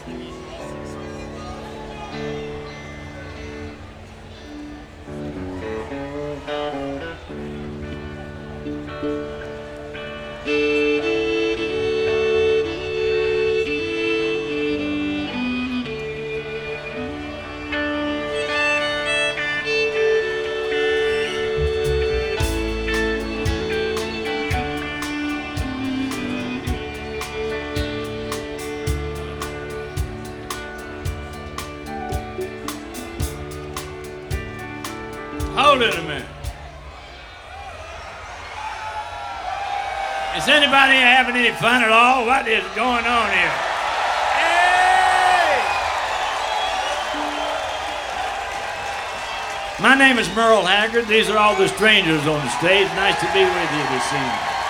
Hold it a minute. Is anybody having any fun at all? What is going on here? Hey! My name is Merle Haggard. These are all the strangers on the stage. Nice to be with you this evening.